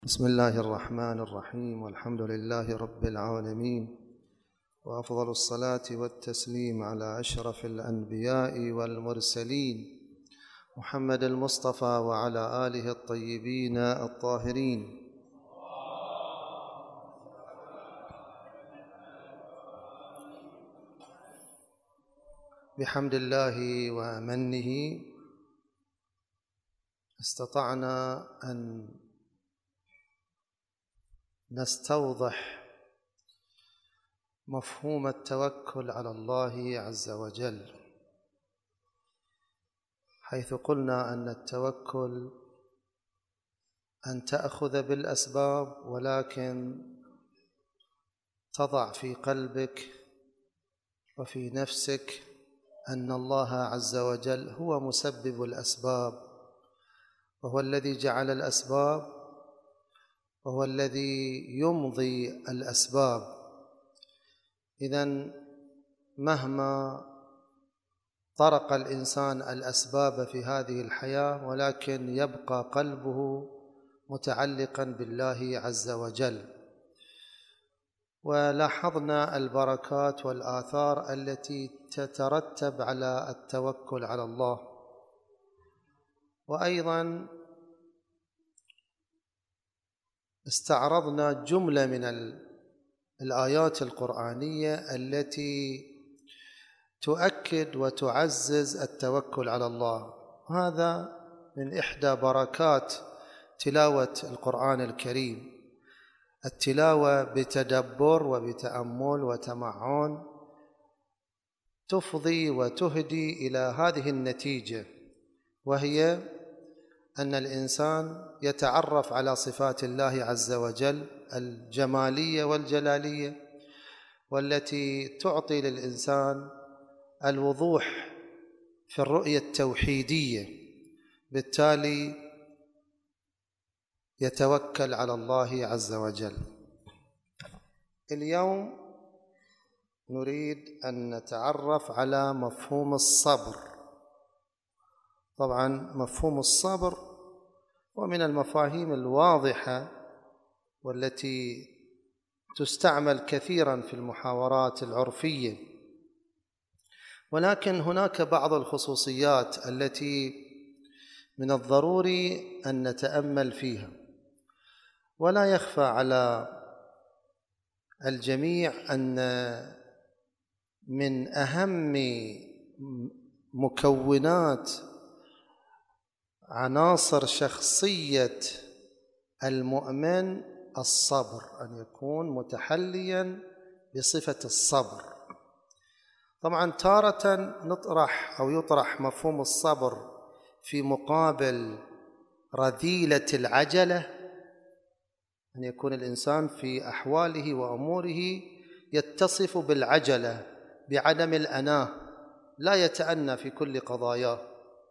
بسم الله الرحمن الرحيم، والحمد لله رب العالمين، وأفضل الصلاة والتسليم على أشرف الأنبياء والمرسلين محمد المصطفى وعلى آله الطيبين الطاهرين. بحمد الله ومنه استطعنا أن نستوضح مفهوم التوكل على الله عز وجل، حيث قلنا أن التوكل أن تأخذ بالأسباب، ولكن تضع في قلبك وفي نفسك أن الله عز وجل هو مسبب الأسباب، وهو الذي جعل الأسباب، وهو الذي يمضي الأسباب. إذن مهما طرق الإنسان الأسباب في هذه الحياة، ولكن يبقى قلبه متعلقا بالله عز وجل. ولاحظنا البركات والآثار التي تترتب على التوكل على الله. وأيضا استعرضنا جملة من الآيات القرآنية التي تؤكد وتعزز التوكل على الله. هذا من إحدى بركات تلاوة القرآن الكريم، التلاوة بتدبر وبتأمل وتمعن تفضي وتهدي إلى هذه النتيجة، وهي أن الإنسان يتعرف على صفات الله عز وجل الجمالية والجلالية، والتي تعطي للإنسان الوضوح في الرؤية التوحيدية، بالتالي يتوكل على الله عز وجل. اليوم نريد أن نتعرف على مفهوم الصبر. طبعا مفهوم الصبر هو من المفاهيم الواضحة والتي تستعمل كثيرا في المحاورات العرفية، ولكن هناك بعض الخصوصيات التي من الضروري أن نتأمل فيها. ولا يخفى على الجميع أن من أهم مكونات عناصر شخصية المؤمن الصبر، أن يكون متحليا بصفة الصبر. طبعا تارة نطرح أو يطرح مفهوم الصبر في مقابل رذيلة العجلة، أن يكون الإنسان في أحواله وأموره يتصف بالعجلة، بعدم الأناة، لا يتأنى في كل قضاياه.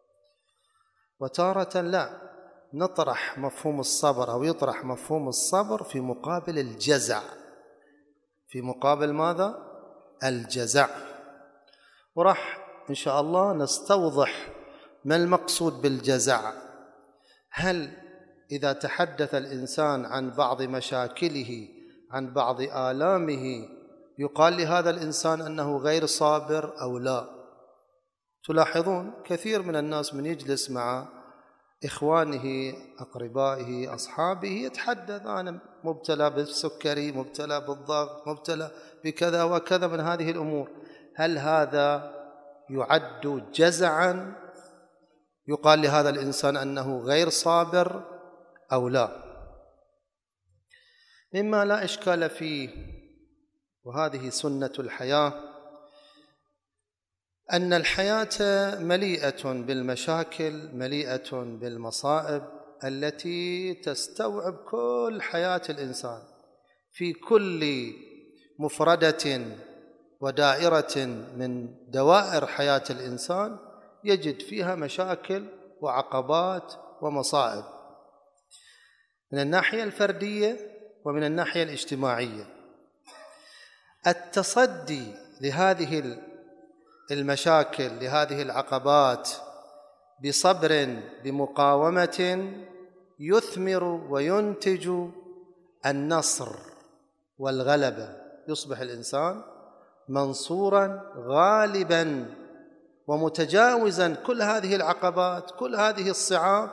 وتارة لا، نطرح مفهوم الصبر أو يطرح مفهوم الصبر في مقابل الجزع. في مقابل ماذا؟ الجزع. وراح إن شاء الله نستوضح ما المقصود بالجزع. هل إذا تحدث الإنسان عن بعض مشاكله، عن بعض آلامه، يقال لهذا الإنسان أنه غير صابر أو لا؟ تلاحظون كثير من الناس من يجلس مع إخوانه، أقربائه، أصحابه، يتحدث أنا مبتلى بالسكري، مبتلى بالضغط، مبتلى بكذا وكذا من هذه الأمور. هل هذا يعد جزعا؟ يقال لهذا الإنسان أنه غير صابر أو لا؟ مما لا إشكال فيه، وهذه سنة الحياة، أن الحياة مليئة بالمشاكل، مليئة بالمصائب التي تستوعب كل حياة الإنسان. في كل مفردة ودائرة من دوائر حياة الإنسان يجد فيها مشاكل وعقبات ومصائب، من الناحية الفردية ومن الناحية الاجتماعية. التصدي لهذه المشاكل، لهذه العقبات، بصبر، بمقاومة، يثمر وينتج النصر والغلبة، يصبح الإنسان منصورا غالبا ومتجاوزا كل هذه العقبات، كل هذه الصعاب،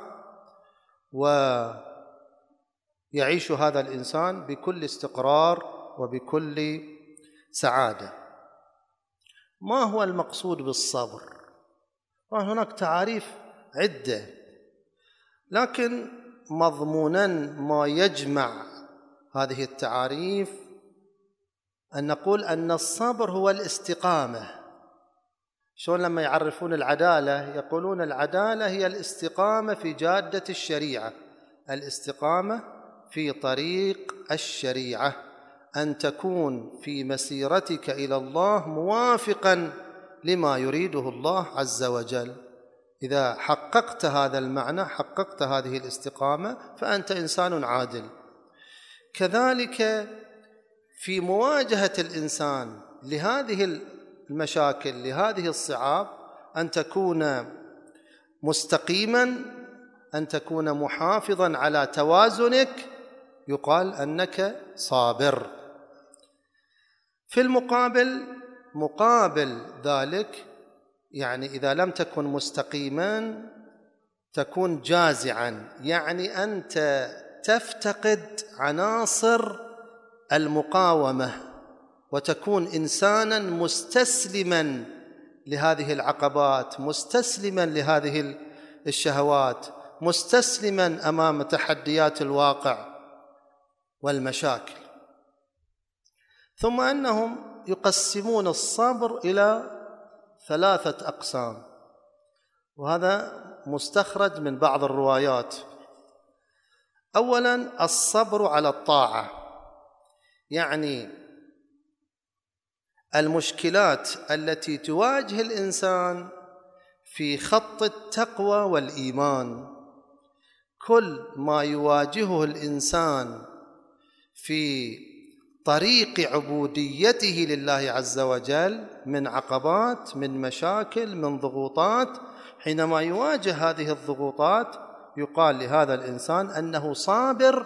ويعيش هذا الإنسان بكل استقرار وبكل سعادة. ما هو المقصود بالصبر؟ هناك تعاريف عدة، لكن مضمونا ما يجمع هذه التعاريف أن نقول أن الصبر هو الاستقامة. شلون لما يعرفون العدالة يقولون العدالة هي الاستقامة في جادة الشريعة، الاستقامة في طريق الشريعة، أن تكون في مسيرتك إلى الله موافقا لما يريده الله عز وجل. إذا حققت هذا المعنى، حققت هذه الاستقامة، فأنت إنسان عادل. كذلك في مواجهة الإنسان لهذه المشاكل، لهذه الصعاب، أن تكون مستقيما، أن تكون محافظا على توازنك، يقال أنك صابر. في المقابل، مقابل ذلك، يعني إذا لم تكن مستقيما تكون جازعا، يعني أنت تفتقد عناصر المقاومة وتكون إنسانا مستسلما لهذه العقبات، مستسلما لهذه الشهوات، مستسلما أمام تحديات الواقع والمشاكل. ثم أنهم يقسمون الصبر إلى 3 أقسام، وهذا مستخرج من بعض الروايات. أولا الصبر على الطاعة، يعني المشكلات التي تواجه الإنسان في خط التقوى والإيمان، كل ما يواجهه الإنسان في طريق عبوديته لله عز وجل من عقبات، من مشاكل، من ضغوطات، حينما يواجه هذه الضغوطات يقال لهذا الإنسان أنه صابر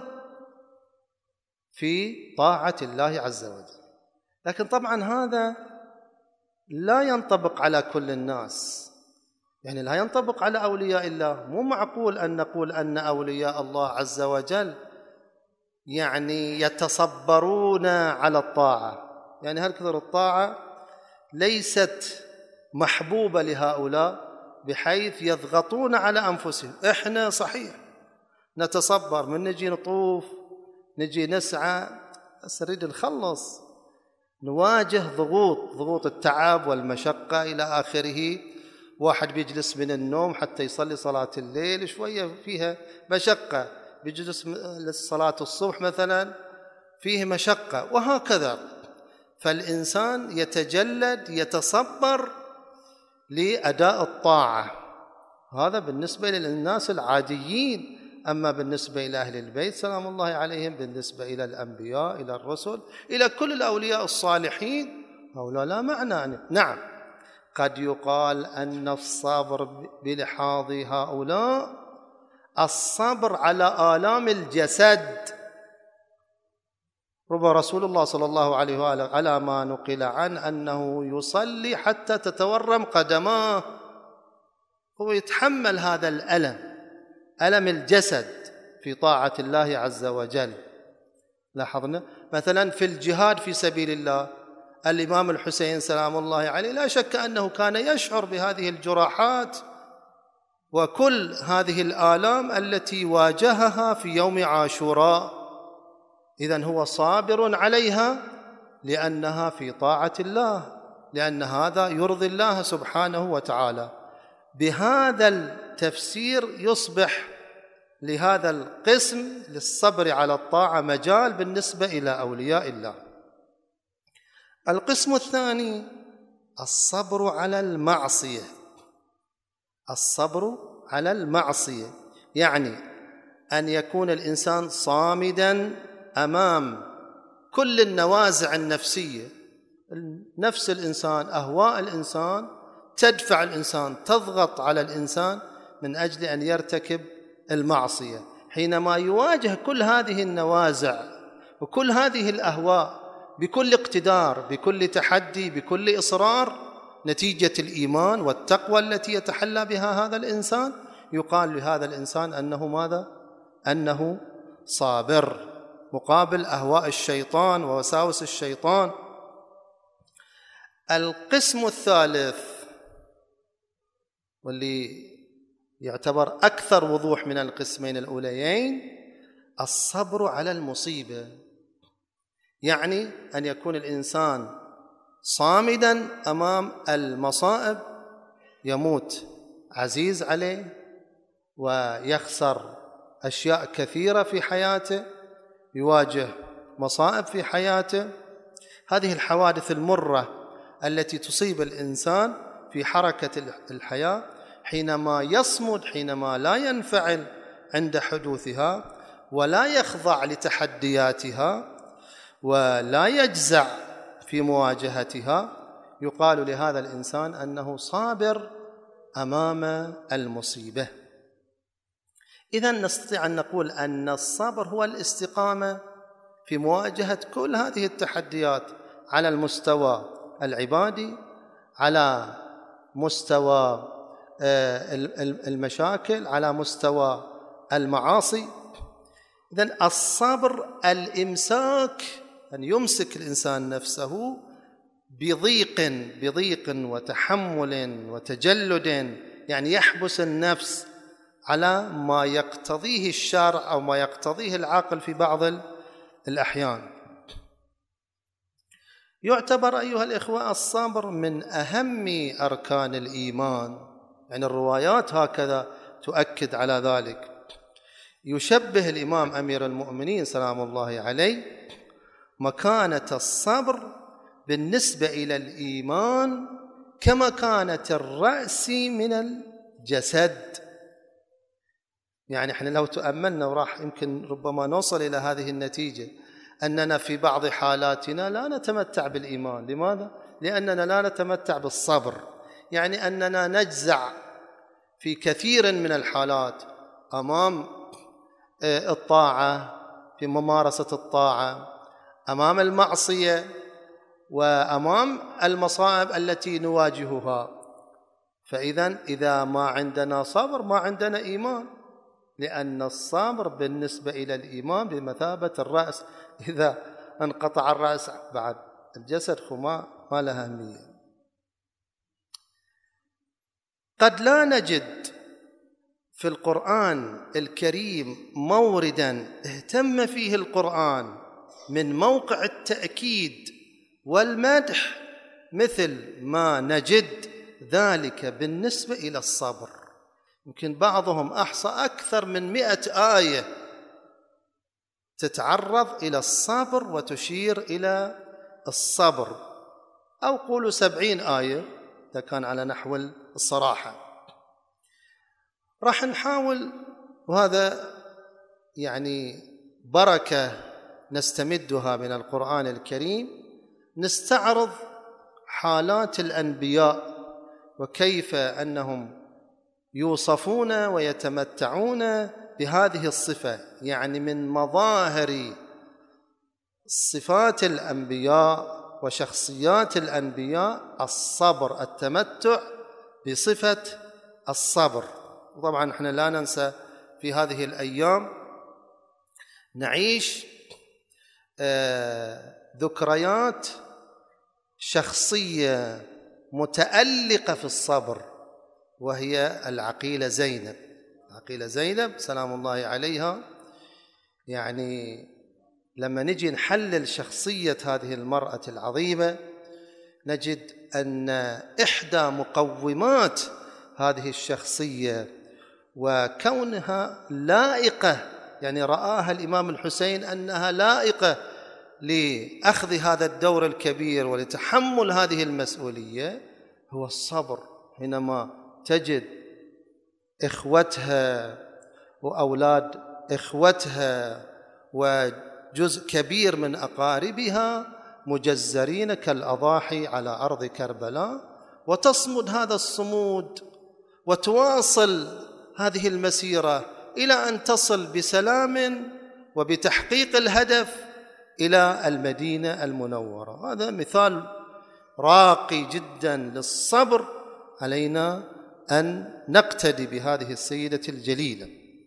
في طاعة الله عز وجل. لكن طبعا هذا لا ينطبق على كل الناس، يعني لا ينطبق على أولياء الله. مو معقول أن نقول أن أولياء الله عز وجل يعني يتصبرون على الطاعة، يعني هالكثر الطاعة ليست محبوبة لهؤلاء بحيث يضغطون على أنفسهم. إحنا صحيح نتصبر، من نجي نطوف، نجي نسعى، بس نريد نخلص، نواجه ضغوط التعب والمشقة إلى آخره. واحد بيجلس من النوم حتى يصلي صلاة الليل شوية فيها مشقة، بيجلس لصلاة الصبح مثلا فيه مشقة، وهكذا. فالإنسان يتجلد، يتصبر لأداء الطاعة، هذا بالنسبة للناس العاديين. أما بالنسبة إلى أهل البيت سلام الله عليهم، بالنسبة إلى الأنبياء، إلى الرسل، إلى كل الأولياء الصالحين، هؤلاء لا معنى. نعم، قد يقال أن الصبر بلحاظ هؤلاء الصبر على آلام الجسد. ربما رسول الله صلى الله عليه وآله على ما نقل عنه أنه يصلي حتى تتورم قدماه، هو يتحمل هذا الألم، ألم الجسد في طاعة الله عز وجل. لاحظنا مثلا في الجهاد في سبيل الله، الإمام الحسين سلام الله عليه لا شك أنه كان يشعر بهذه الجراحات وكل هذه الآلام التي واجهها في يوم عاشوراء، إذن هو صابر عليها لأنها في طاعة الله، لأن هذا يرضي الله سبحانه وتعالى. بهذا التفسير يصبح لهذا القسم للصبر على الطاعة مجال بالنسبة إلى أولياء الله. القسم الثاني الصبر على المعصية. الصبر على المعصية يعني أن يكون الإنسان صامدا أمام كل النوازع النفسية، نفس الإنسان، أهواء الإنسان تدفع الإنسان، تضغط على الإنسان من أجل أن يرتكب المعصية. حينما يواجه كل هذه النوازع وكل هذه الأهواء بكل اقتدار، بكل تحدي، بكل إصرار، نتيجة الإيمان والتقوى التي يتحلى بها هذا الإنسان، يقال لهذا الإنسان أنه ماذا؟ أنه صابر مقابل أهواء الشيطان ووساوس الشيطان. القسم الثالث واللي يعتبر أكثر وضوح من القسمين الأوليين، الصبر على المصيبة، يعني أن يكون الإنسان صامدا أمام المصائب، يموت عزيز عليه ويخسر أشياء كثيرة في حياته، يواجه مصائب في حياته. هذه الحوادث المرة التي تصيب الإنسان في حركة الحياة، حينما يصمد، حينما لا ينفعل عند حدوثها ولا يخضع لتحدياتها ولا يجزع في مواجهتها، يقال لهذا الإنسان أنه صابر أمام المصيبة. إذن نستطيع أن نقول أن الصبر هو الاستقامة في مواجهة كل هذه التحديات على المستوى العبادي، على مستوى المشاكل، على مستوى المعاصي. إذن الصبر الإمساك، أن يمسك الإنسان نفسه بضيق وتحمل وتجلد، يعني يحبس النفس على ما يقتضيه الشرع أو ما يقتضيه العقل في بعض الأحيان. يعتبر أيها الإخوة الصبر من أهم أركان الإيمان، يعني الروايات هكذا تؤكد على ذلك. يشبه الإمام أمير المؤمنين سلام الله عليه مكانة الصبر بالنسبة إلى الإيمان كمكانة الرأس من الجسد. يعني احنا لو تأملنا وراح يمكن ربما نوصل إلى هذه النتيجة، أننا في بعض حالاتنا لا نتمتع بالإيمان. لماذا؟ لأننا لا نتمتع بالصبر، يعني أننا نجزع في كثير من الحالات أمام الطاعة، في ممارسة الطاعة، أمام المعصية، وأمام المصائب التي نواجهها. إذا ما عندنا صبر ما عندنا إيمان، لأن الصبر بالنسبة إلى الإيمان بمثابة الرأس، إذا انقطع الرأس بعد الجسد ما لها أهمية. قد لا نجد في القرآن الكريم موردا اهتم فيه القرآن من موقع التأكيد والمدح مثل ما نجد ذلك بالنسبة إلى الصبر. يمكن بعضهم أحصى أكثر من 100 آية تتعرض إلى الصبر وتشير إلى الصبر، أو قولوا 70 آية إذا كان على نحو الصراحة. راح نحاول، وهذا يعني بركة نستمدها من القرآن الكريم، نستعرض حالات الأنبياء وكيف أنهم يوصفون ويتمتعون بهذه الصفة، يعني من مظاهر صفات الأنبياء وشخصيات الأنبياء الصبر، التمتع بصفة الصبر. طبعا احنا لا ننسى في هذه الأيام نعيش ذكريات شخصية متألقة في الصبر، وهي العقيلة زينب. العقيلة زينب سلام الله عليها، يعني لما نجي نحلل شخصية هذه المرأة العظيمة نجد أن إحدى مقومات هذه الشخصية وكونها لائقة، يعني رآها الإمام الحسين أنها لائقة لأخذ هذا الدور الكبير ولتحمل هذه المسؤولية، هو الصبر. حينما تجد إخوتها وأولاد إخوتها وجزء كبير من أقاربها مجزرين كالأضاحي على أرض كربلاء، وتصمد هذا الصمود وتواصل هذه المسيرة إلى أن تصل بسلام وبتحقيق الهدف إلى المدينة المنورة. هذا مثال راقي جدا للصبر. علينا أن نقتدي بهذه السيدة الجليلة.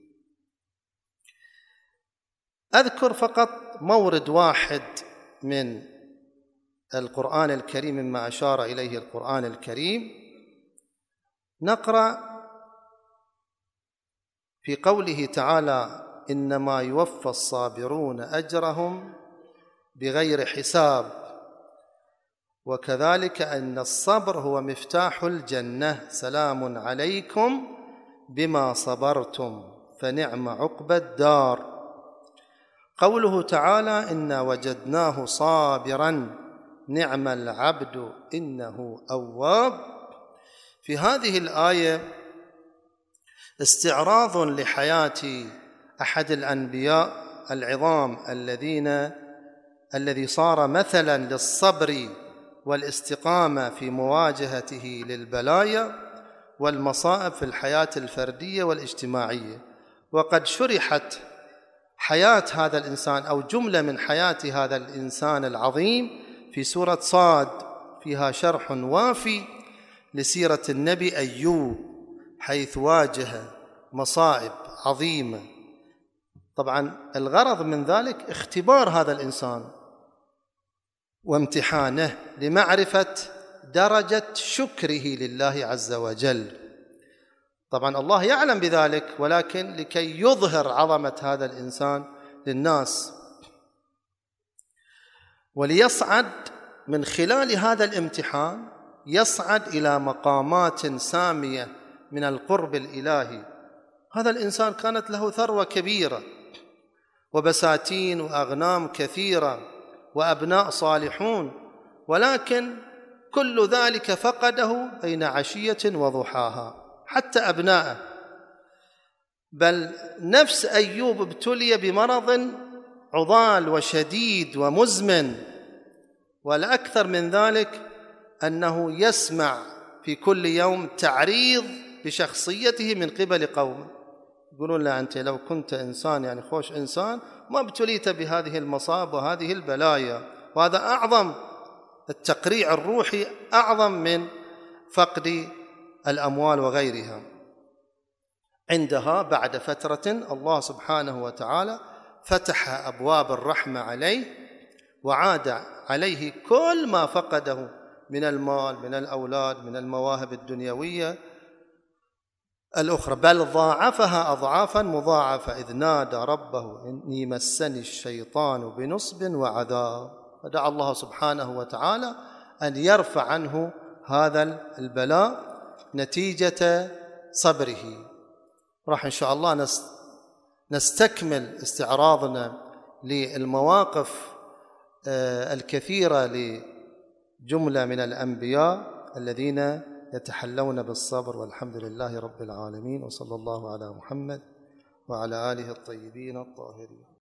أذكر فقط مورد واحد من القرآن الكريم مما أشار إليه القرآن الكريم. نقرأ في قوله تعالى: إنما يوفى الصابرون أجرهم بغير حساب، وكذلك أن الصبر هو مفتاح الجنة، سلام عليكم بما صبرتم فنعم عقبى الدار. قوله تعالى: إنا وجدناه صابرا نعم العبد إنه أواب. في هذه الآية استعراض لحياة أحد الأنبياء العظام الذي صار مثلا للصبر والاستقامة في مواجهته للبلايا والمصائب في الحياة الفردية والاجتماعية. وقد شرحت حياة هذا الإنسان أو جملة من حياة هذا الإنسان العظيم في سورة صاد، فيها شرح وافي لسيرة النبي أيوب، حيث واجه مصائب عظيمة. طبعا الغرض من ذلك اختبار هذا الإنسان وامتحانه لمعرفة درجة شكره لله عز وجل. طبعا الله يعلم بذلك، ولكن لكي يظهر عظمة هذا الإنسان للناس، وليصعد من خلال هذا الامتحان، يصعد إلى مقامات سامية من القرب الإلهي. هذا الإنسان كانت له ثروة كبيرة وبساتين وأغنام كثيرة وأبناء صالحون، ولكن كل ذلك فقده بين عشية وضحاها، حتى أبناءه. بل نفس أيوب ابتلي بمرض عضال وشديد ومزمن، والأكثر من ذلك أنه يسمع في كل يوم تعريض بشخصيته من قبل قوم يقولون له: أنت لو كنت إنسان يعني خوش إنسان ما ابتليت بهذه المصائب وهذه البلايا. وهذا أعظم التقريع الروحي، أعظم من فقد الأموال وغيرها. عندها بعد فترة الله سبحانه وتعالى فتح أبواب الرحمة عليه، وعاد عليه كل ما فقده من المال، من الأولاد، من المواهب الدنيوية الأخرى، بل ضاعفها أضعافا مضاعفة، إذ نادى ربه إني مسني الشيطان بنصب وعذاب. فدعا الله سبحانه وتعالى أن يرفع عنه هذا البلاء نتيجة صبره. راح إن شاء الله نستكمل استعراضنا للمواقف الكثيرة لجملة من الأنبياء الذين يتحلون بالصبر، والحمد لله رب العالمين، وصلى الله على محمد وعلى آله الطيبين الطاهرين.